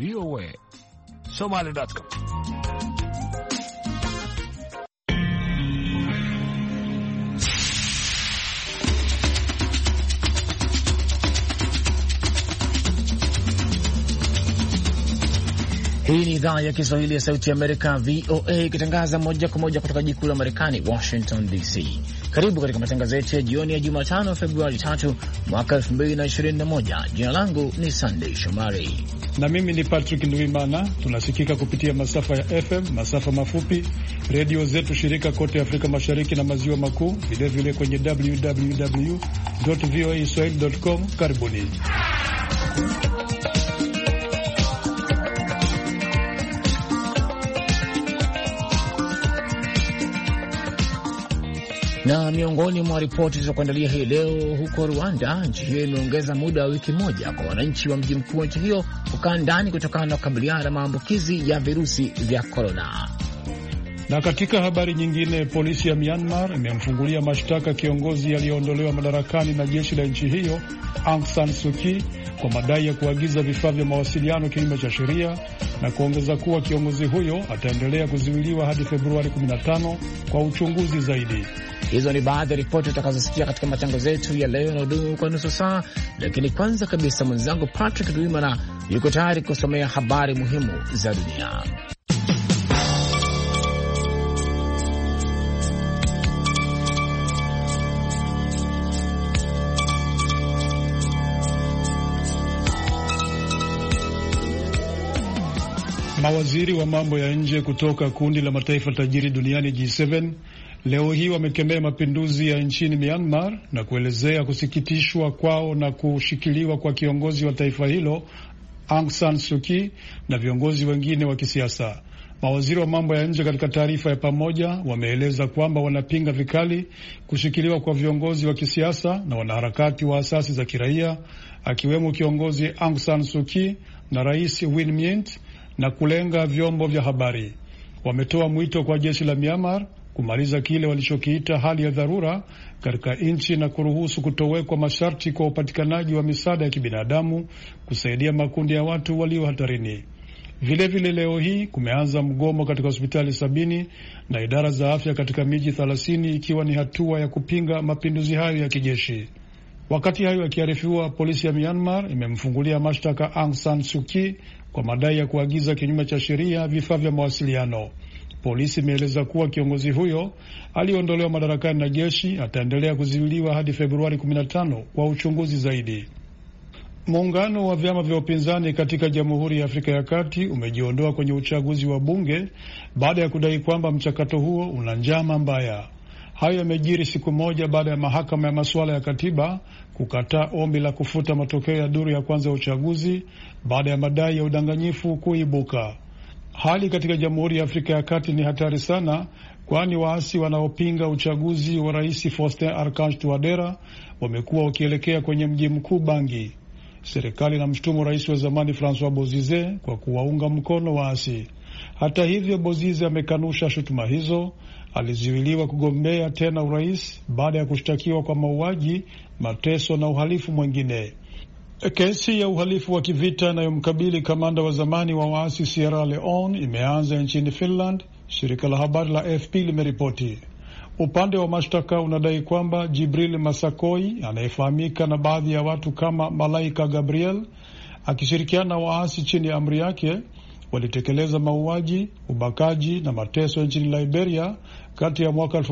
VOA Somali.com. Hii ni idhaa ya Kiswahili ya Sauti ya Amerika, VOA, ikitangaza moja kwa moja kutoka jiji kuu la Marekani, Washington DC. Karibu katika matangazo yetu ya jioni ya Jumatano, Februari 3 mwaka 2021. Jina langu ni Sunday Shomari na mimi ni Patrick Ndwimana. Tunasikika kupitia masafa ya FM, masafa mafupi, redio zetu shirika kote Afrika Mashariki na Maziwa Makuu, vilevile kwenye www.voaswahili.com. Karibuni. Na miongoni mwa ripoti za kuandalia hii leo, huko Rwanda, nchi hiyo imeongeza muda wa wiki moja kwa wananchi wa mji mkuu wa nchi hiyo kukaa ndani kutokana na kukabiliana na maambukizi ya virusi vya korona. Na katika habari nyingine, polisi ya Myanmar imemfungulia mashtaka kiongozi aliyeondolewa madarakani na jeshi la nchi hiyo Aung San Suu Kyi kwa madai ya kuagiza vifaa vya mawasiliano kinyume cha sheria, na kuongeza kuwa kiongozi huyo ataendelea kuzuiliwa hadi Februari 15 kwa uchunguzi zaidi. Hizo ni baadhi ya ripoti utakazosikia katika matangazo yetu ya leo na udumu kwa nusu saa, lakini kwanza kabisa mwenzangu Patrick Ndwimana yuko tayari kusomea habari muhimu za dunia. Mawaziri wa mambo ya nje kutoka kundi la mataifa tajiri duniani G7 leo hii wamekemea mapinduzi ya nchini Myanmar na kuelezea kusikitishwa kwao na kushikiliwa kwa kiongozi wa taifa hilo Aung San Suu Kyi na viongozi wengine wa kisiasa. Mawaziri wa mambo ya nje katika taarifa ya pamoja wameeleza kwamba wanapinga vikali kushikiliwa kwa viongozi wa kisiasa na wanaharakati wa asasi za kiraia, akiwemo kiongozi Aung San Suu Kyi na Rais Win Myint, na kulenga vyombo vya habari. Wametoa mwito kwa jeshi la Myanmar kumaliza kile walichokiita hali ya dharura katika nchi na kuruhusu kutowekwa masharti kwa upatikanaji wa misaada ya kibinadamu kusaidia makundi ya watu walio hatarini. Vilevile leo hii kumeanza mgomo katika hospitali 70 na idara za afya katika miji 30, ikiwa ni hatua ya kupinga mapinduzi hayo ya kijeshi. Wakati hayo yakiarifiwa, polisi ya Myanmar imemfungulia mashtaka Aung San Suu Kyi kwa madai ya kuagiza kinyume cha sheria vifaa vya mawasiliano. Polisi imeeleza kuwa kiongozi huyo aliondolewa madarakani na jeshi ataendelea kuzuiliwa hadi Februari 15 kwa uchunguzi zaidi. Muungano wa vyama vya upinzani katika Jamhuri ya Afrika ya Kati umejiondoa kwenye uchaguzi wa bunge baada ya kudai kwamba mchakato huo una njama mbaya. Hayo yamejiri siku moja baada ya mahakama ya masuala ya katiba kukataa ombi la kufuta matokeo ya duru ya kwanza ya uchaguzi baada ya madai ya udanganyifu kuibuka. Hali katika Jamhuri ya Afrika ya Kati ni hatari sana, kwani waasi wanaopinga uchaguzi wa Rais Faustin Archange Touadera wamekuwa wakielekea kwenye mji mkuu Bangi. Serikali inamshutumu rais wa zamani Francois Bozize kwa kuwaunga mkono waasi. Hata hivyo, Bozize amekanusha shutuma hizo. Alizuiliwa kugombea tena urais baada ya kushtakiwa kwa mauaji, mateso na uhalifu mwingine. Kesi ya uhalifu wa kivita inayomkabili kamanda wa zamani wa waasi Sierra Leone imeanza nchini Finland, shirika la habari la AFP limeripoti. Upande wa mashtaka unadai kwamba Jibril Masakoi, anayefahamika na baadhi ya watu kama Malaika Gabriel, akishirikiana na waasi chini ya amri yake, walitekeleza mauaji, ubakaji na mateso nchini Liberia kati ya mwaka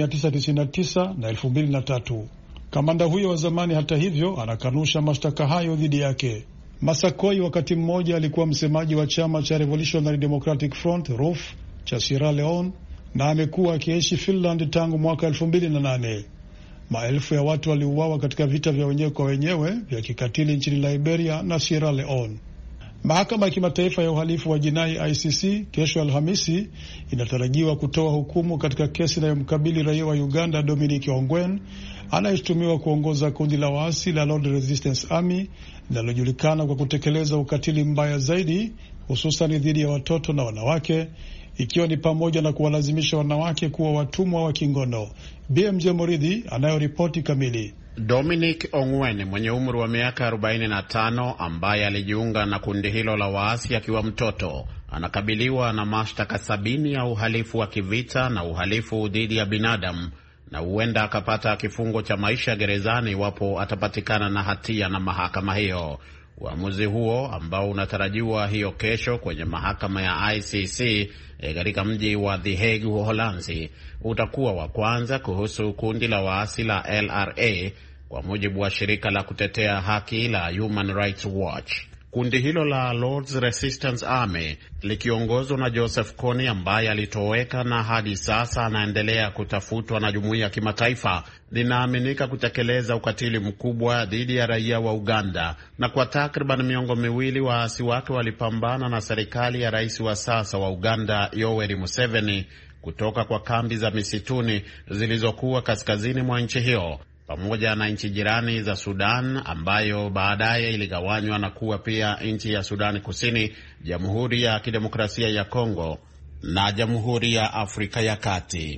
1999 na 2003. Kamanda huyo wa zamani, hata hivyo, anakanusha mashtaka hayo dhidi yake. Masakoi wakati mmoja alikuwa msemaji wa chama cha Revolutionary Democratic Front RUF cha Sierra Leone na amekuwa akiishi Finland tangu mwaka 2008. Maelfu ya watu waliuawa katika vita vya wenyewe kwa wenyewe vya kikatili nchini Liberia na Sierra Leone. Mahakama ya kimataifa ya uhalifu wa jinai ICC kesho Alhamisi inatarajiwa kutoa hukumu katika kesi inayomkabili raia wa Uganda Dominic Ongwen anayeshutumiwa kuongoza kundi la waasi la Lord Resistance Army linalojulikana kwa kutekeleza ukatili mbaya zaidi, hususan dhidi ya watoto na wanawake, ikiwa ni pamoja na kuwalazimisha wanawake kuwa watumwa wa kingono. BMJ Moridhi anayoripoti kamili. Dominic Ongwen mwenye umri wa miaka 45 ambaye alijiunga na kundi hilo la waasi akiwa mtoto anakabiliwa na mashtaka 70 ya uhalifu wa kivita na uhalifu dhidi ya binadamu, na huenda akapata kifungo cha maisha gerezani iwapo atapatikana na hatia na mahakama hiyo. Uamuzi huo ambao unatarajiwa hiyo kesho kwenye mahakama ya ICC katika mji wa The Hague, Uholanzi, utakuwa wa kwanza kuhusu kundi la waasi la LRA, kwa mujibu wa shirika la kutetea haki la Human Rights Watch. Kundi hilo la Lord's Resistance Army likiongozwa na Joseph Kony ambaye alitoweka na hadi sasa anaendelea kutafutwa na jumuiya ya kimataifa, linaaminika kutekeleza ukatili mkubwa dhidi ya raia wa Uganda, na kwa takriban miongo miwili waasi wake walipambana na serikali ya rais wa sasa wa Uganda Yoweri Museveni kutoka kwa kambi za misituni zilizokuwa kaskazini mwa nchi hiyo, pamoja na nchi jirani za Sudan ambayo baadaye iligawanywa na kuwa pia nchi ya Sudan Kusini, Jamhuri ya Kidemokrasia ya Kongo na Jamhuri ya Afrika ya Kati.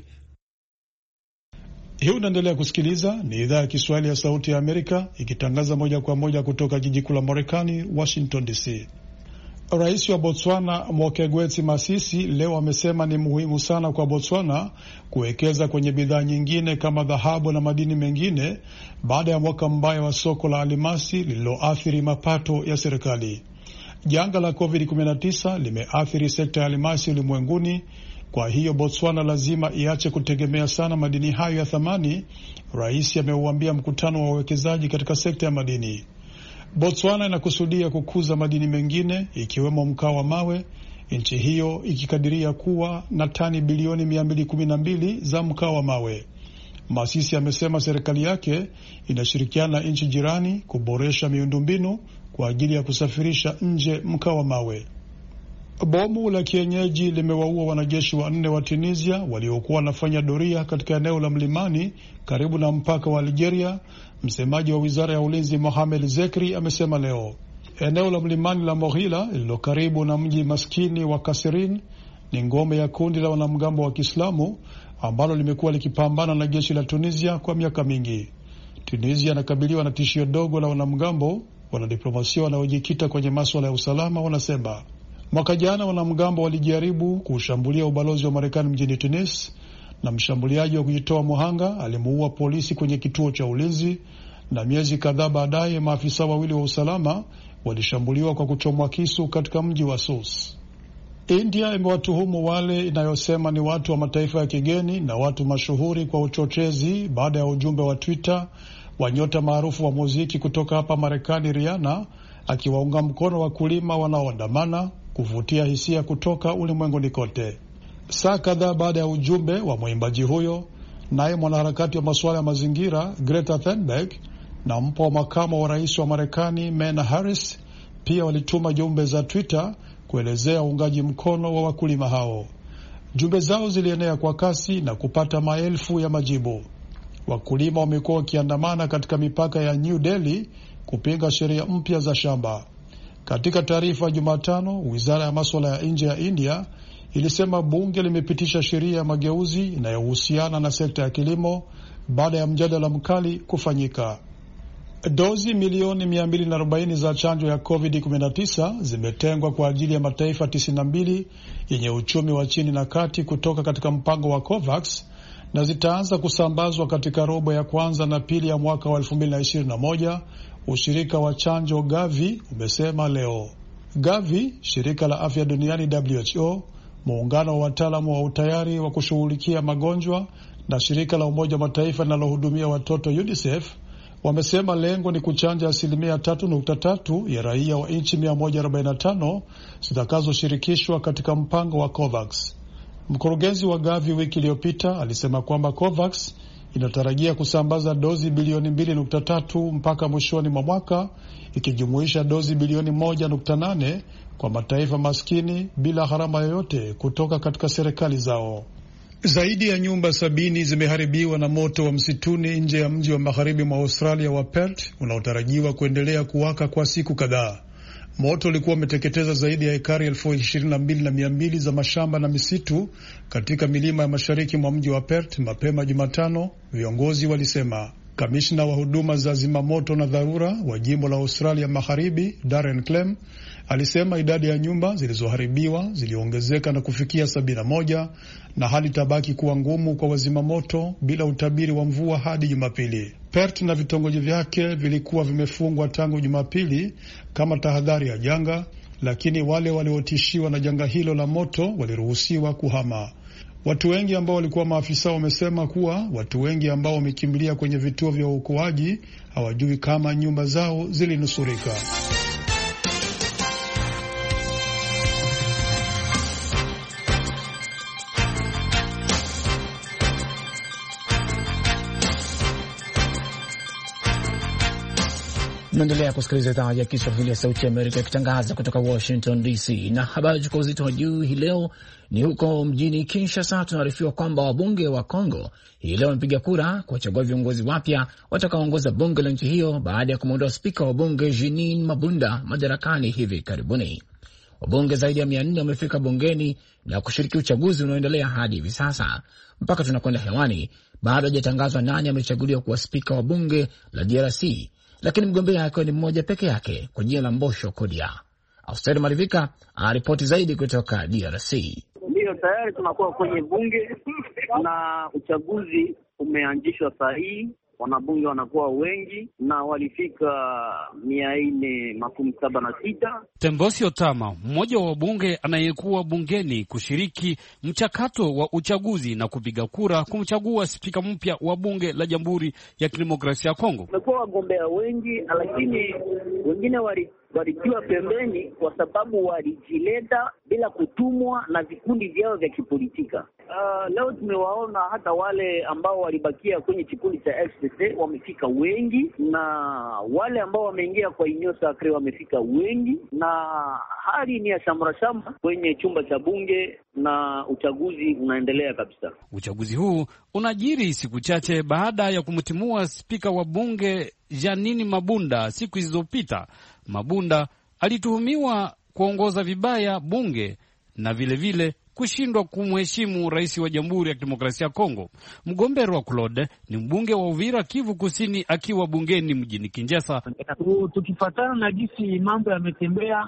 Hii unaendelea kusikiliza, ni idhaa ya Kiswahili ya Sauti ya Amerika ikitangaza moja kwa moja kutoka jiji kuu la Marekani, Washington DC. Rais wa Botswana Mokgweetsi Masisi leo amesema ni muhimu sana kwa Botswana kuwekeza kwenye bidhaa nyingine kama dhahabu na madini mengine baada ya mwaka mbaya wa soko la almasi lililoathiri mapato ya serikali. Janga la COVID-19 limeathiri sekta ya almasi ulimwenguni, kwa hiyo Botswana lazima iache kutegemea sana madini hayo ya thamani, rais ameuambia mkutano wa wawekezaji katika sekta ya madini. Botswana inakusudia kukuza madini mengine ikiwemo mkaa wa mawe, nchi hiyo ikikadiria kuwa na tani bilioni 212 za mkaa wa mawe. Masisi amesema serikali yake inashirikiana na nchi jirani kuboresha miundombinu kwa ajili ya kusafirisha nje mkaa wa mawe. Bomu la kienyeji limewaua wanajeshi 4 wa Tunisia waliokuwa wanafanya doria katika eneo la mlimani karibu na mpaka wa Algeria. Msemaji wa wizara ya ulinzi Mohamed Zekri amesema leo eneo la mlimani la Moghila lililo karibu na mji maskini wa Kasirin ni ngome ya kundi la wanamgambo wa Kiislamu ambalo limekuwa likipambana na jeshi la Tunisia kwa miaka mingi. Tunisia inakabiliwa na tishio dogo la wanamgambo. Wanadiplomasia wanaojikita kwenye masuala ya usalama wanasema mwaka jana wanamgambo walijaribu kushambulia ubalozi wa Marekani mjini Tunis, na mshambuliaji wa kujitoa muhanga alimuua polisi kwenye kituo cha ulinzi, na miezi kadhaa baadaye maafisa 2 wa usalama walishambuliwa kwa kuchomwa kisu katika mji wa Sus. India imewatuhumu wale inayosema ni watu wa mataifa ya kigeni na watu mashuhuri kwa uchochezi baada ya ujumbe wa Twitter wa nyota maarufu wa muziki kutoka hapa Marekani Rihanna akiwaunga mkono wakulima wanaoandamana kuvutia hisia kutoka ulimwenguni kote. Saa kadhaa baada ya ujumbe wa mwimbaji huyo, naye mwanaharakati wa masuala ya mazingira Greta Thunberg na mpo wa makamo wa rais wa Marekani Mena Harris pia walituma jumbe za Twitter kuelezea uungaji mkono wa wakulima hao. Jumbe zao zilienea kwa kasi na kupata maelfu ya majibu. Wakulima wamekuwa wakiandamana katika mipaka ya New Delhi kupinga sheria mpya za shamba. Katika taarifa Jumatano, wizara ya masuala ya nje ya India ilisema bunge limepitisha sheria ya mageuzi inayohusiana na sekta ya kilimo baada ya mjadala mkali kufanyika. Dozi milioni 240 za chanjo ya COVID-19 zimetengwa kwa ajili ya mataifa 92 yenye uchumi wa chini na kati kutoka katika mpango wa COVAX, na zitaanza kusambazwa katika robo ya kwanza na pili ya mwaka wa 2021, ushirika wa chanjo Gavi umesema leo. Gavi, shirika la afya duniani WHO, muungano wa wataalamu wa utayari wa kushughulikia magonjwa na shirika la Umoja wa Mataifa linalohudumia watoto UNICEF wamesema lengo ni kuchanja 3.3% ya raia wa nchi 145 zitakazoshirikishwa katika mpango wa COVAX. Mkurugenzi wa Gavi wiki iliyopita alisema kwamba COVAX inatarajia kusambaza dozi bilioni 2.3 mpaka mwishoni mwa mwaka, ikijumuisha dozi bilioni 1.8 kwa mataifa maskini bila gharama yoyote kutoka katika serikali zao. Zaidi ya nyumba 70 zimeharibiwa na moto wa msituni nje ya mji wa magharibi mwa Australia wa Perth unaotarajiwa kuendelea kuwaka kwa siku kadhaa. Moto ulikuwa umeteketeza zaidi ya ekari 22,200 za mashamba na misitu katika milima ya mashariki mwa mji wa Perth mapema Jumatano, viongozi walisema. Kamishna wa huduma za zimamoto na dharura wa jimbo la Australia Magharibi, Darren Clem, alisema idadi ya nyumba zilizoharibiwa ziliongezeka na kufikia 71 na hali tabaki kuwa ngumu kwa wazimamoto bila utabiri wa mvua hadi Jumapili. Perth na vitongoji vyake vilikuwa vimefungwa tangu Jumapili kama tahadhari ya janga, lakini wale waliotishiwa na janga hilo la moto waliruhusiwa kuhama. Watu wengi ambao walikuwa maafisa wamesema kuwa watu wengi ambao wamekimbilia kwenye vituo vya uokoaji hawajui kama nyumba zao zilinusurika. Naendelea kusikiliza idhaa ya Kiswahili ya Sauti ya Amerika ikitangaza kutoka Washington DC. Na habari kwa uzito wa juu hii leo ni huko mjini Kinshasa. Tunaarifiwa kwamba wabunge wa Kongo hii leo wamepiga kura kuwachagua viongozi wapya watakaoongoza bunge la nchi hiyo baada ya kumwondoa spika wa bunge Jeanine Mabunda madarakani hivi karibuni. Wabunge zaidi ya 400 wamefika bungeni na kushiriki uchaguzi unaoendelea hadi hivi sasa. Mpaka tunakwenda hewani bado hajatangazwa nani amechaguliwa kuwa spika wa bunge la DRC, lakini mgombea akiwa ni mmoja peke yake kwa jina la Mbosho Kodia. Austeri Malivika anaripoti zaidi kutoka DRC. Ndiyo, tayari tunakuwa kwenye bunge na uchaguzi umeanzishwa saa hii. Wanabunge wanakuwa wengi na walifika 476. Tembosio Tama, mmoja wa wabunge anayekuwa bungeni kushiriki mchakato wa uchaguzi na kupiga kura kumchagua spika mpya wa bunge la Jamhuri ya Kidemokrasia ya Kongo. Kumekuwa wagombea wengi, lakini wengine walitiwa pembeni kwa sababu walijileta bila kutumwa na vikundi vyao vya kipolitika. Leo tumewaona hata wale ambao walibakia kwenye kikundi cha FCC wamefika wengi, na wale ambao wameingia kwa Union Sacrée wamefika wengi, na hali ni ya shamra-shamra kwenye chumba cha bunge na uchaguzi unaendelea kabisa. Uchaguzi huu unajiri siku chache baada ya kumtimua spika wa bunge Jeanine Mabunda siku zilizopita. Mabunda alituhumiwa kuongoza vibaya bunge na vile kushindwa kumheshimu rais wa Jamhuri ya Kidemokrasia ya Kongo. Mgombero wa Claude ni mbunge wa Uvira, Kivu Kusini, akiwa bungeni mjini Kinshasa. Tukifuatana na jinsi mambo yametembea,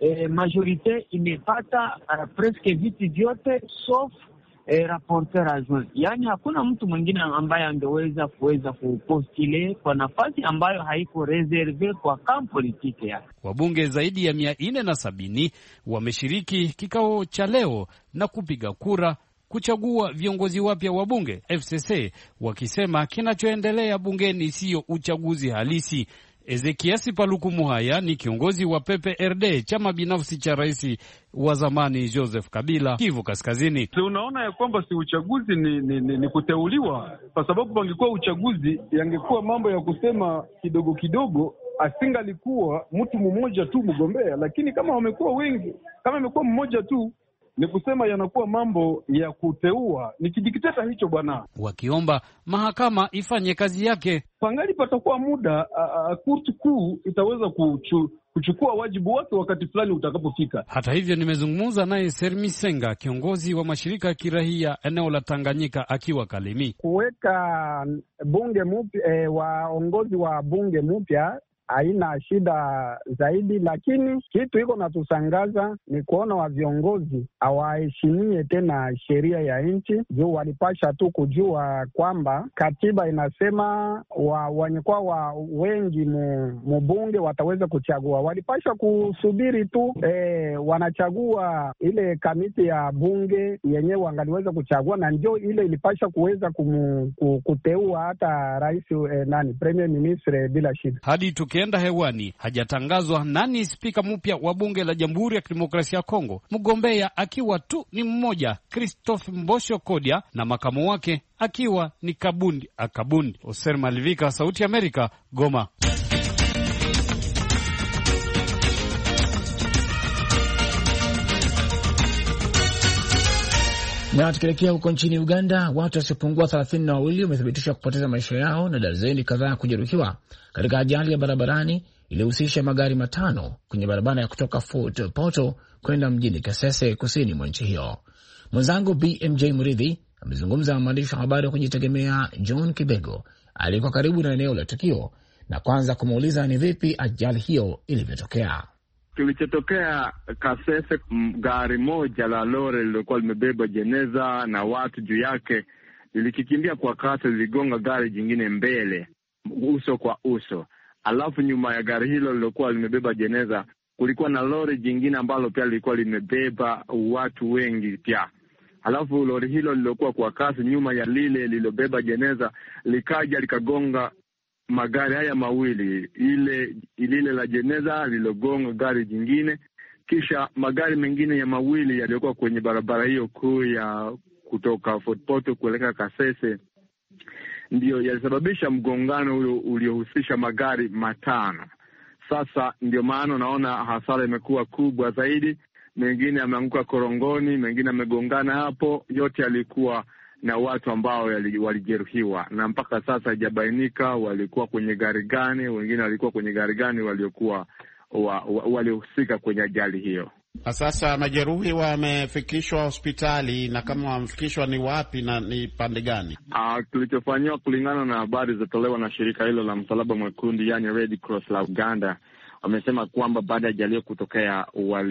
majorite imepata presque viti vyote sauf rapporteur adjoint. Yaani hakuna mtu mwingine ambaye angeweza kupostile kwa nafasi ambayo haiko reserve kwa kampo politike yake. Wabunge zaidi ya 470 wameshiriki kikao cha leo na kupiga kura kuchagua viongozi wapya wa bunge FCC, wakisema kinachoendelea bungeni sio uchaguzi halisi. Ezekiasi Paluku Muhaya ni kiongozi wa PPRD, chama binafsi cha rais wa zamani Joseph Kabila, Kivu Kaskazini. Unaona ya kwamba si uchaguzi ni kuteuliwa, kwa sababu pangekuwa uchaguzi yangekuwa mambo ya kusema kidogo kidogo, asingalikuwa mtu mmoja tu mgombea, lakini kama wamekuwa wengi, kama imekuwa mmoja tu, ni kusema yanakuwa mambo ya kuteua. Ni kidikteta hicho bwana. Wakiomba mahakama ifanye kazi yake. Pangali patakuwa muda kurti kuu itaweza kuchukua wajibu wake wakati fulani utakapofika. Hata hivyo, nimezungumza naye Sermi Senga, kiongozi wa mashirika ya kirahia eneo la Tanganyika, akiwa Kalemi. Kuweka bunge mpya, waongozi wa bunge mpya haina shida zaidi, lakini kitu iko natusangaza ni kuona wa viongozi hawaheshimie tena sheria ya nchi, juu walipasha tu kujua kwamba katiba inasema wanyekuwa wa wengi mubunge wataweza kuchagua. Walipasha kusubiri tu wanachagua ile kamiti ya bunge yenyewe wangaliweza kuchagua, na ndio ile ilipasha kuweza kuteua hata rais premier ministre bila shida. Hadi tukienda hewani hajatangazwa nani spika mpya wa bunge la Jamhuri ya Kidemokrasia ya Kongo, mgombea akiwa tu ni mmoja, Christophe Mbosho Kodia, na makamu wake akiwa ni Kabundi Akabundi. Oser Malivika, Sauti ya Amerika, Goma. Na tukielekea huko nchini Uganda, watu wasiopungua 32 wamethibitishwa kupoteza maisha yao na darzeni kadhaa kujeruhiwa katika ajali ya barabarani iliyohusisha magari matano kwenye barabara ya kutoka Fort Portal kwenda mjini Kasese, kusini mwa nchi hiyo. Mwenzangu BMJ Muridhi amezungumza na mwandishi wa habari wa kujitegemea John Kibego alikuwa karibu na eneo la tukio na kwanza kumuuliza ni vipi ajali hiyo ilivyotokea. Kilichotokea Kasese, gari moja la lori lilikuwa limebeba jeneza na watu juu yake lilikikimbia kwa kasi, liligonga gari jingine mbele uso kwa uso. Alafu nyuma ya gari hilo lilokuwa limebeba jeneza kulikuwa na lori jingine ambalo pia lilikuwa limebeba watu wengi pia. Alafu lori hilo lilokuwa kwa kasi nyuma ya lile lilobeba jeneza likaja likagonga magari haya mawili, ile la jeneza lilogonga gari jingine, kisha magari mengine ya mawili yaliokuwa kwenye barabara hiyo kuu ya kutoka Fort Portal kuelekea Kasese ndio yalisababisha mgongano uliohusisha magari matano. Sasa ndio maana unaona hasara imekuwa kubwa zaidi. Mengine yameanguka korongoni, mengine yamegongana hapo. Yote yalikuwa na watu ambao walijeruhiwa, na mpaka sasa haijabainika walikuwa kwenye gari gani, wengine walikuwa kwenye gari gani waliokuwa walihusika kwenye ajali hiyo. Sasa majeruhi wamefikishwa hospitali, na kama wamefikishwa ni wapi na ni pande gani? Kilichofanywa kulingana na habari zilizotolewa na shirika hilo la Msalaba Mwekundu, yani Red Cross la Uganda, wamesema kwamba baada ya ajali kutokea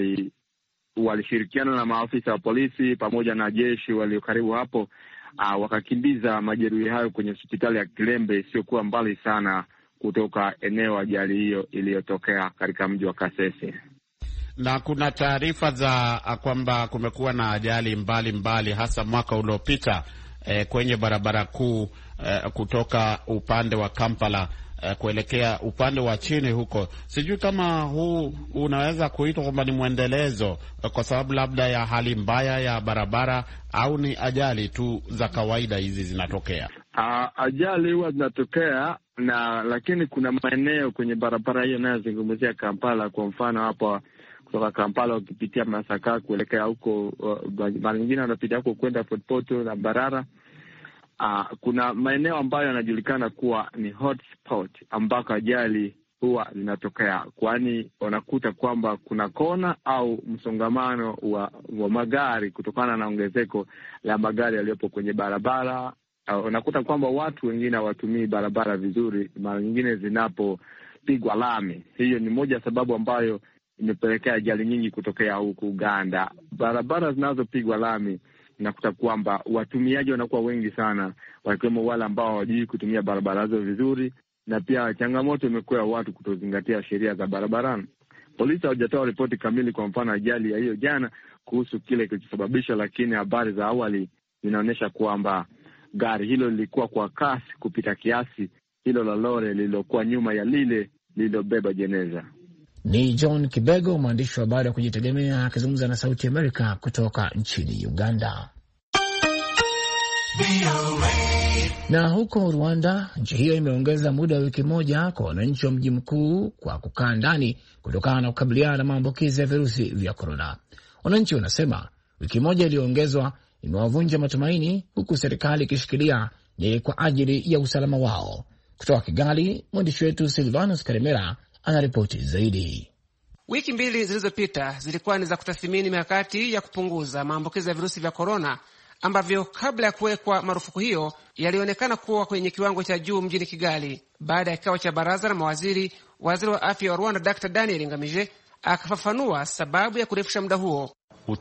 walishirikiana na maafisa wa polisi pamoja na jeshi walio karibu hapo, wakakimbiza majeruhi hayo kwenye hospitali ya Kilembe isiyokuwa mbali sana kutoka eneo ajali hiyo iliyotokea katika mji wa Kasese. Na kuna taarifa za kwamba kumekuwa na ajali mbali hasa mwaka uliopita kwenye barabara kuu kutoka upande wa Kampala kuelekea upande wa chini huko. Sijui kama huu unaweza kuitwa kwamba ni mwendelezo kwa sababu labda ya hali mbaya ya barabara, au ni ajali tu za kawaida hizi zinatokea? Ajali huwa zinatokea, lakini kuna maeneo kwenye barabara hiyo inayozungumzia Kampala. Kwa mfano hapa kutoka Kampala ukipitia Masaka kuelekea huko, mara nyingine wanapitia huko kwenda Fort Portal na Barara. Kuna maeneo ambayo yanajulikana kuwa ni hotspot ambako ajali huwa zinatokea, kwani wanakuta kwamba kuna kona au msongamano wa magari kutokana na ongezeko la magari yaliyopo kwenye barabara. Unakuta kwamba watu wengine hawatumii barabara vizuri, mara nyingine zinapopigwa lami. Hiyo ni moja sababu ambayo imepelekea ajali nyingi kutokea huku Uganda. Barabara zinazopigwa lami nakuta kwamba watumiaji wanakuwa wengi sana, wakiwemo wale ambao hawajui kutumia barabara hizo vizuri, na pia changamoto imekuwa watu kutozingatia sheria za barabarani. Polisi hawajatoa ripoti kamili, kwa mfano ajali ya hiyo jana, kuhusu kile kilichosababisha, lakini habari za awali zinaonyesha kwamba gari hilo lilikuwa kwa kasi kupita kiasi, hilo la lori lililokuwa nyuma ya lile lililobeba jeneza. Ni John Kibego, mwandishi wa habari wa kujitegemea, akizungumza na Sauti Amerika kutoka nchini Uganda. Na huko Rwanda, nchi hiyo imeongeza muda wa wiki moja kwa wananchi wa mji mkuu kwa kukaa ndani kutokana na kukabiliana na maambukizi ya virusi vya korona. Wananchi wanasema wiki moja iliyoongezwa imewavunja matumaini, huku serikali ikishikilia ni kwa ajili ya usalama wao. Kutoka Kigali, mwandishi wetu Silvanus Karimera anaripoti zaidi. Wiki mbili zilizopita zilikuwa ni za kutathmini mikakati ya kupunguza maambukizi ya virusi vya korona, ambavyo kabla ya kuwekwa marufuku hiyo yalionekana kuwa kwenye kiwango cha juu mjini Kigali. Baada ya kikao cha baraza la mawaziri, waziri wa afya wa Rwanda Dr. Daniel Ngamije akafafanua sababu ya kurefusha muda huo.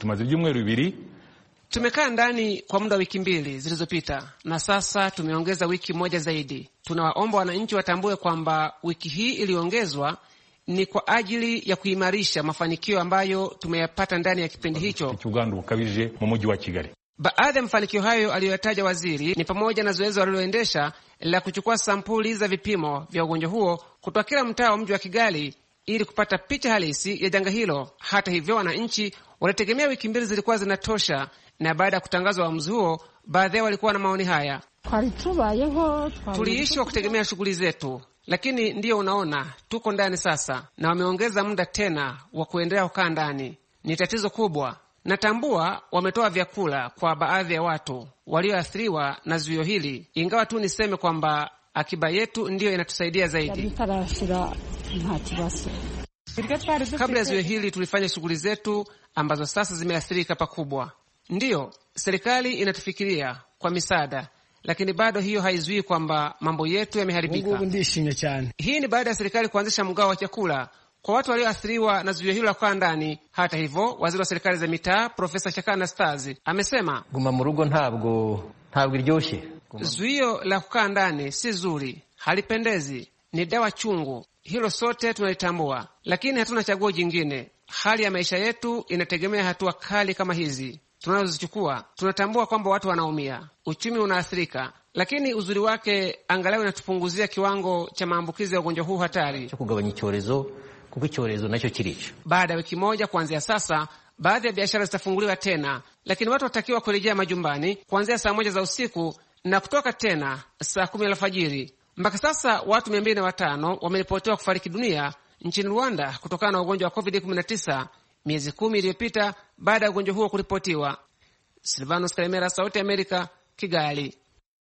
Tumekaa ndani kwa muda wa wiki mbili zilizopita na sasa tumeongeza wiki moja zaidi. Tunawaomba wananchi watambue kwamba wiki hii iliongezwa ni kwa ajili ya kuimarisha mafanikio ambayo tumeyapata ndani ya kipindi hicho. Baadhi ya mafanikio hayo aliyoyataja waziri ni pamoja na zoezi waliloendesha la kuchukua sampuli za vipimo vya ugonjwa huo kutoka kila mtaa wa mji wa Kigali ili kupata picha halisi ya janga hilo. Hata hivyo, wananchi walitegemea wiki mbili zilikuwa zinatosha, na baada ya kutangazwa uamuzi huo, baadhi yao walikuwa na maoni haya. Tuliishi kwa kutegemea shughuli zetu, lakini ndiyo unaona tuko ndani sasa, na wameongeza muda tena wa kuendelea kukaa ndani. Ni tatizo kubwa. Natambua wametoa vyakula kwa baadhi ya watu walioathiriwa na zuio hili, ingawa tu niseme kwamba akiba yetu ndiyo inatusaidia zaidi. Kabla ya zuio hili tulifanya shughuli zetu ambazo sasa zimeathirika pakubwa. Ndiyo, serikali inatufikiria kwa misaada, lakini bado hiyo haizuii kwamba mambo yetu yameharibika. Hii ni baada ya serikali kuanzisha mgao wa chakula kwa watu walioathiriwa na zuio hilo la kukaa ndani. Hata hivyo, waziri wa serikali za mitaa Profesa Shakana Stazi amesema guma mu rugo ntabwo iryoshe. Zuio la kukaa ndani si zuri, halipendezi, ni dawa chungu. Hilo sote tunalitambua, lakini hatuna chaguo jingine. Hali ya maisha yetu inategemea hatua kali kama hizi tunazozichukua. Tunatambua kwamba watu wanaumia, uchumi unaathirika, lakini uzuri wake angalau inatupunguzia kiwango cha maambukizi ya ugonjwa huu hatari. Baada ya wiki moja kuanzia sasa, baadhi ya biashara zitafunguliwa tena, lakini watu watakiwa kurejea majumbani kuanzia saa 1 za usiku na kutoka tena saa 10 alfajiri. Mpaka sasa watu 205 wameripotiwa kufariki dunia nchini Rwanda kutokana na ugonjwa wa COVID-19 miezi 10 iliyopita baada ya ugonjwa huo kuripotiwa. Silvanos Kalemera, Sauti ya Amerika, Kigali.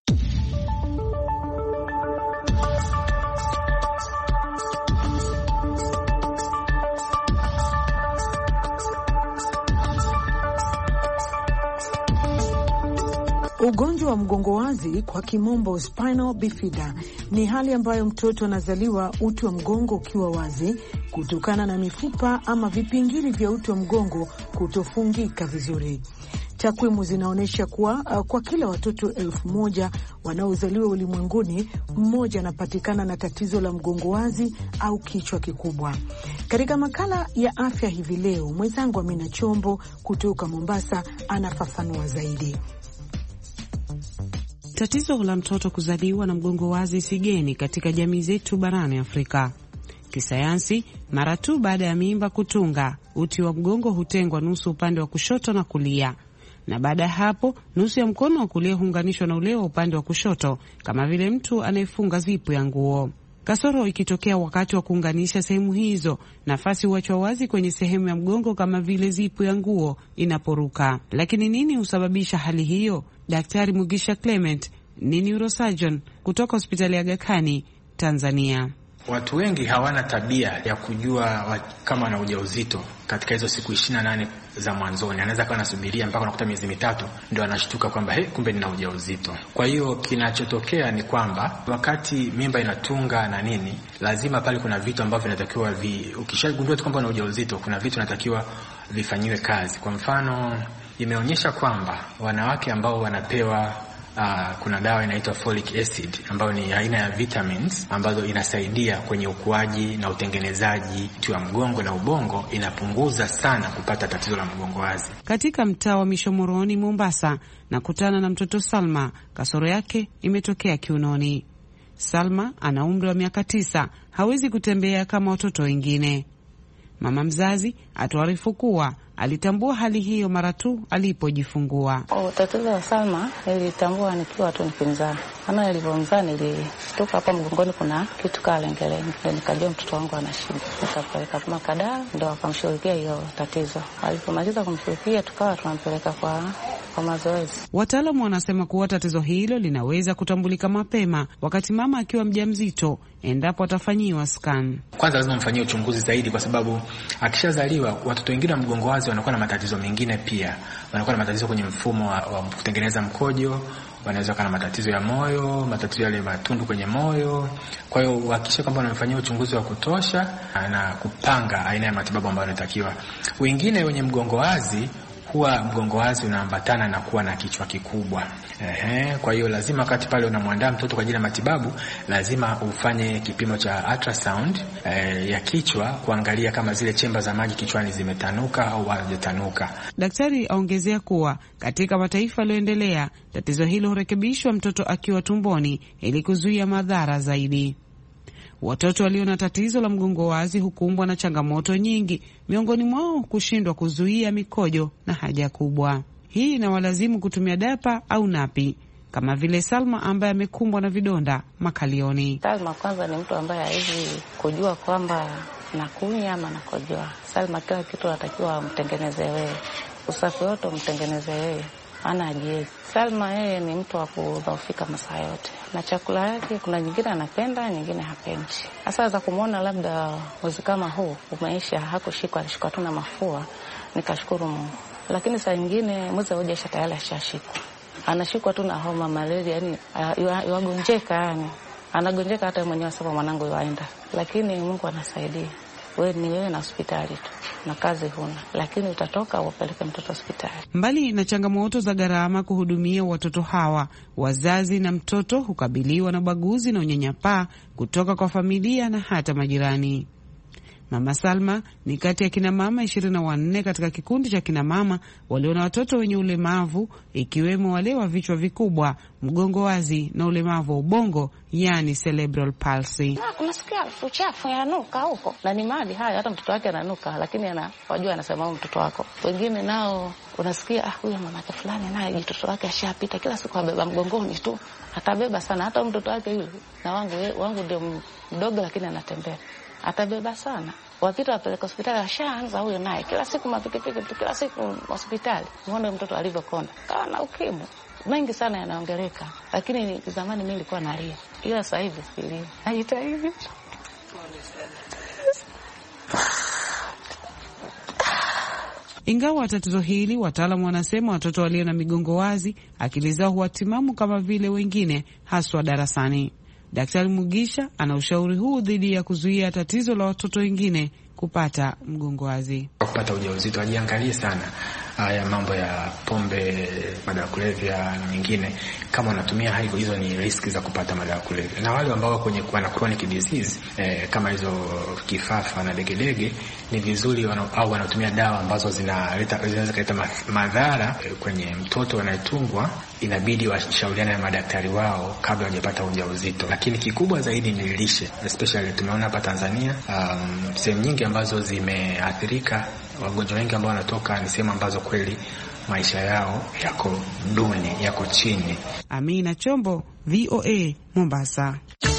Ugonjwa wa mgongo wazi kwa kimombo spinal bifida ni hali ambayo mtoto anazaliwa uti wa mgongo ukiwa wazi kutokana na mifupa ama vipingili vya uti wa mgongo kutofungika vizuri. Takwimu zinaonyesha kuwa kwa kila watoto 1000 wanaozaliwa ulimwenguni, mmoja anapatikana na tatizo la mgongo wazi au kichwa kikubwa. Katika makala ya afya hivi leo, mwenzangu Amina Chombo kutoka Mombasa anafafanua zaidi. Tatizo la mtoto kuzaliwa na mgongo wazi si geni katika jamii zetu barani Afrika. Kisayansi, mara tu baada ya mimba kutunga, uti wa mgongo hutengwa nusu upande wa kushoto na kulia, na baada ya hapo nusu ya mkono wa kulia huunganishwa na ule wa upande wa kushoto, kama vile mtu anayefunga zipu ya nguo. Kasoro ikitokea wakati wa kuunganisha sehemu hizo, nafasi huachwa wazi kwenye sehemu ya mgongo kama vile zipu ya nguo inaporuka. Lakini nini husababisha hali hiyo? Daktari Mugisha Clement ni neurosurgeon kutoka hospitali ya Aga Khan, Tanzania. Watu wengi hawana tabia ya kujua kama wana ujauzito katika hizo siku 28 za mwanzoni. Anaweza kuwa anasubiria mpaka unakuta miezi 3 ndio anashtuka kwamba kumbe nina ujauzito. Kwa hiyo kinachotokea ni kwamba wakati mimba inatunga na nini, lazima pale kuna vitu ambavyo vinatakiwa ukishagundua tu kwamba una ujauzito, kuna vitu vinatakiwa vifanyiwe kazi. Kwa mfano, imeonyesha kwamba wanawake ambao wanapewa kuna dawa inaitwa folic acid ambayo ni aina ya vitamins ambazo inasaidia kwenye ukuaji na utengenezaji wa mgongo na ubongo, inapunguza sana kupata tatizo la mgongo wazi. Katika mtaa wa Mishomoroni, Mombasa, nakutana na mtoto Salma. Kasoro yake imetokea kiunoni. Salma ana umri wa miaka 9, hawezi kutembea kama watoto wengine. Mama mzazi atuarifu kuwa alitambua hali hiyo mara tu alipojifungua. Tatizo la Salma nilitambua nikiwa tu nikimzaa. Ana nilipomzaa nilishtuka hapa mgongoni kuna kitu kalengelenge. Ndio nikajua mtoto wangu ana shida. Nikapeleka kwa makadara ndio akamshughulikia hiyo tatizo. Alipomaliza kumshughulikia tukawa tunampeleka kwa mazoezi. Wataalamu wanasema kuwa tatizo hilo linaweza kutambulika mapema wakati mama akiwa mjamzito endapo atafanyiwa scan. Kwanza lazima mfanyie uchunguzi zaidi, kwa sababu akishazaliwa watoto wengine wa mgongo wazi wanakuwa na matatizo mengine pia. Wanakuwa na matatizo kwenye mfumo wa kutengeneza mkojo, wanaweza kuwa na matatizo ya moyo, matatizo yale matundu kwenye moyo. Kwa hiyo hakikisha kwamba unamfanyia uchunguzi wa kutosha na kupanga aina ya matibabu ambayo yanatakiwa. Wengine wenye mgongo wazi huwa mgongo wazi unaambatana na kuwa na kichwa kikubwa. Kwa hiyo lazima wakati pale unamwandaa mtoto kwa ajili ya matibabu, lazima ufanye kipimo cha ultrasound ya kichwa kuangalia kama zile chemba za maji kichwani zimetanuka au hazijatanuka. Daktari aongezea kuwa katika mataifa yaliyoendelea tatizo hilo hurekebishwa mtoto akiwa tumboni ili kuzuia madhara zaidi. Watoto walio na tatizo la mgongo wazi hukumbwa na changamoto nyingi, miongoni mwao kushindwa kuzuia mikojo na haja kubwa. Hii inawalazimu kutumia dapa au napi, kama vile Salma ambaye amekumbwa na vidonda makalioni. Salma kwanza ni mtu ambaye hawezi kujua kwamba nakunya ama nakojoa. Salma kila kitu anatakiwa amtengeneze wewe, usafi wote umtengeneze wewe, ana ajiezi. Salma yeye ni mtu wa kudhoofika masaa yote, na chakula yake kuna nyingine anapenda, nyingine hapendi. Sasa za kumuona labda mwezi kama huu umeisha hakushikwa, alishikwa tu na mafua, nikashukuru Mungu. Lakini saa nyingine mwezi hoja tayari ashashikwa. anashikwa tu na homa, malaria, yani yagonjeka, yani anagonjeka. Hata mwenyewe sasa mwanangu yaenda, lakini Mungu anasaidia. Wewe na hospitali tu na kazi huna, lakini utatoka upeleke mtoto hospitali. Mbali na changamoto za gharama kuhudumia watoto hawa, wazazi na mtoto hukabiliwa na ubaguzi na unyanyapaa kutoka kwa familia na hata majirani. Mama Salma ni kati ya kina mama 24 katika kikundi cha kina mama walio na watoto wenye ulemavu, ikiwemo wale wa vichwa vikubwa, mgongo wazi na ulemavu wa ubongo, yani cerebral palsy. Unasikia uchafu yanuka huko, na ni mali hayo, hata mtoto wake ananuka, lakini anajua, anasema mtoto wako. Wengine nao unasikia huyu mamake fulani naye mtoto wake ashapita, kila siku abeba mgongoni tu, atabeba sana. Hata mtoto wake yule na wangu ndio mdogo, lakini anatembea, atabeba sana. Wakati wapeleka hospitali ashaanza huyo naye kila siku mapikipiki tu, kila siku hospitali. Muone mtoto alivyokonda, kawa na ukimwi. Mengi sana yanaongeleka, lakini zamani mimi nilikuwa nalia, ila sasa hivi silia. Najitahidi. Ingawa tatizo hili, wataalamu wanasema watoto walio na migongo wazi akili zao huwa timamu kama vile wengine, haswa darasani. Daktari Mugisha ana ushauri huu dhidi ya kuzuia tatizo la watoto wengine kupata mgongo wazi. Kupata ujauzito wajiangalie sana haya mambo ya pombe, madawa ya kulevya na mengine. Kama unatumia hayo, hizo ni riski za kupata madawa ya kulevya. Na wale ambao kwenye kuwa na chronic disease kama hizo kifafa na legelege, ni vizuri au wanatumia dawa ambazo zinaweza kuleta madhara kwenye mtoto anayetungwa, inabidi washauriane na madaktari wao kabla hawajapata ujauzito. Lakini kikubwa zaidi ni lishe, especially tumeona hapa Tanzania sehemu nyingi ambazo zimeathirika, wagonjwa wengi ambao wanatoka ni sehemu ambazo kweli maisha yao yako duni, yako chini. Amina Chombo, VOA, Mombasa.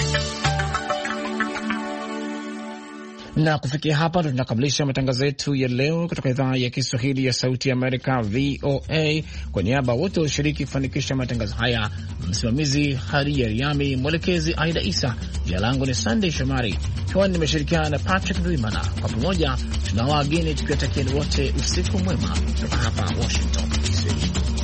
Na kufikia hapa ndo tunakamilisha matangazo yetu ya leo kutoka idhaa ya Kiswahili ya Sauti ya Amerika, VOA. Kwa niaba wote walioshiriki kufanikisha matangazo haya, msimamizi Haria Riami, mwelekezi Aida Isa, jina langu ni Sunday Shomari, hewani nimeshirikiana na Patrick Duimana. Kwa pamoja tunawageni tukiwatakieni wote usiku mwema kutoka hapa Washington DC.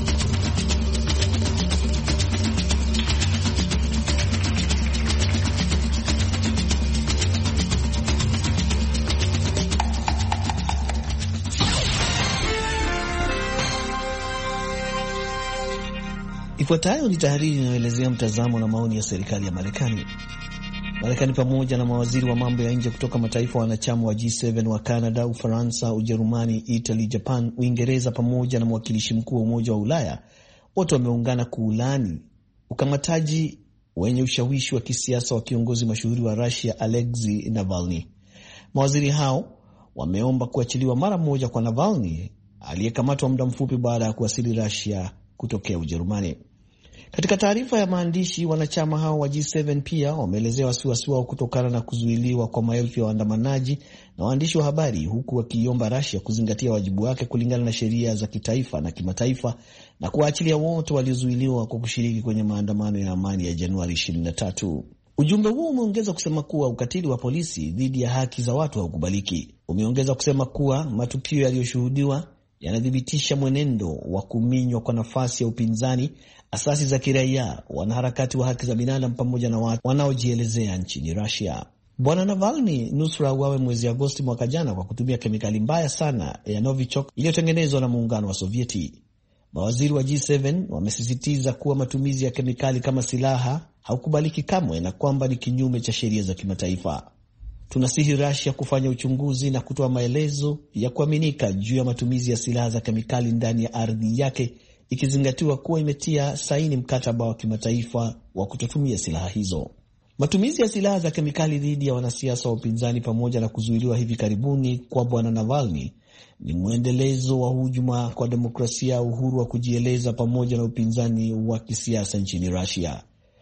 Ifuatayo ni tahariri inayoelezea mtazamo na maoni ya serikali ya Marekani. Marekani pamoja na mawaziri wa mambo ya nje kutoka mataifa wanachama wa G7 wa Canada, Ufaransa, Ujerumani, Italy, Japan, Uingereza pamoja na mwakilishi mkuu wa Umoja wa Ulaya wote wameungana kuulani ukamataji wenye ushawishi wa kisiasa wa kiongozi mashuhuri wa Russia Alexei Navalny. Mawaziri hao wameomba kuachiliwa mara moja kwa Navalny aliyekamatwa muda mfupi baada ya kuwasili Russia kutokea Ujerumani. Katika taarifa ya maandishi, wanachama hao wa G7 pia wameelezea wasiwasi wao kutokana na kuzuiliwa kwa maelfu ya waandamanaji na waandishi wa habari, huku wakiomba Russia kuzingatia wajibu wake kulingana na sheria za kitaifa na kimataifa na kuwaachilia wote waliozuiliwa kwa kushiriki kwenye maandamano ya amani ya Januari 23. Ujumbe huo umeongeza kusema kuwa ukatili wa polisi dhidi ya haki za watu haukubaliki. Umeongeza kusema kuwa matukio yaliyoshuhudiwa yanadhibitisha mwenendo wa kuminywa kwa nafasi ya upinzani, asasi za kiraia, wanaharakati wa haki za binadamu pamoja na watu wanaojielezea nchini Russia. Bwana Navalny nusura uawe mwezi Agosti mwaka jana kwa kutumia kemikali mbaya sana ya Novichok iliyotengenezwa na muungano wa Sovieti. Mawaziri wa G7 wamesisitiza kuwa matumizi ya kemikali kama silaha haukubaliki kamwe na kwamba ni kinyume cha sheria za kimataifa. Tunasihi Russia kufanya uchunguzi na kutoa maelezo ya kuaminika juu ya matumizi ya silaha za kemikali ndani ya ardhi yake, ikizingatiwa kuwa imetia saini mkataba wa kimataifa wa kutotumia silaha hizo. Matumizi ya silaha za kemikali dhidi ya wanasiasa wa upinzani pamoja na kuzuiliwa hivi karibuni kwa Bwana Navalny ni mwendelezo wa hujuma kwa demokrasia, uhuru wa kujieleza pamoja na upinzani wa kisiasa nchini Russia.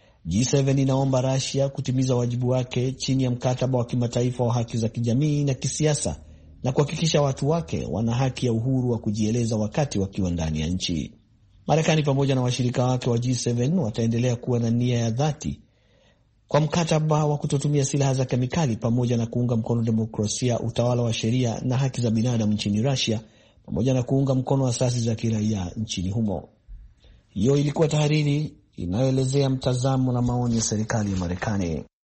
G7 inaomba Russia kutimiza wajibu wake chini ya mkataba wa kimataifa wa haki za kijamii na kisiasa na kuhakikisha watu wake wana haki ya uhuru wa kujieleza wakati wakiwa ndani ya nchi. Marekani pamoja na washirika wake wa G7 wataendelea kuwa na nia ya dhati kwa mkataba wa kutotumia silaha za kemikali pamoja na kuunga mkono demokrasia, utawala wa sheria na haki za binadamu nchini Russia pamoja na kuunga mkono asasi za kiraia nchini humo. Hiyo ilikuwa tahariri inayoelezea mtazamo na maoni ya serikali ya Marekani.